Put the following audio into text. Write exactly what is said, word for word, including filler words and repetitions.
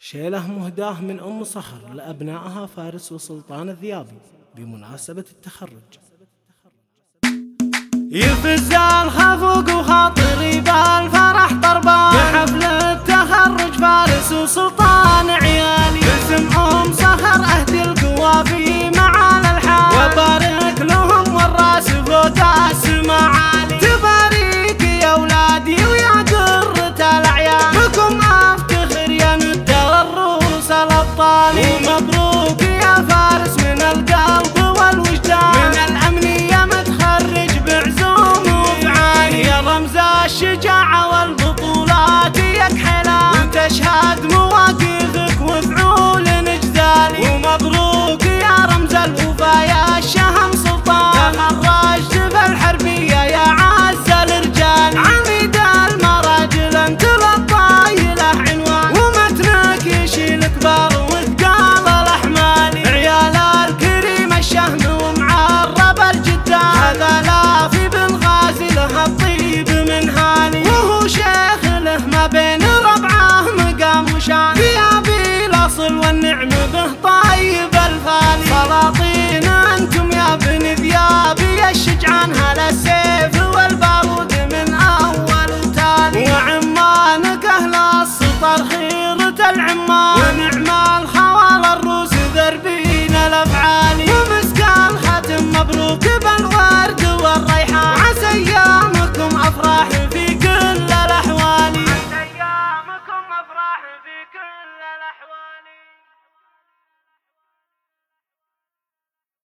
شيله مهداه من أم صخر لأبنائها فارس وسلطان الذيابي بمناسبة التخرج. يفز الخفوق وخاطري بالفرح طربان بحفل التخرج فارس وسلطان عيالي باسم أم صخر أهدي القوافي مع الألحان وبارك لهم والراس فوق السما عالي. تباريك يا ولادي ويا قرة الأعيان بكم أفتخر يا ند الروس الأبطال ومبروك يا فارس من القلب والوجدان من الأمنية متخرج بعزوم وفعالي يا رمز الشجاعة والبطولات يكحلان وتشهد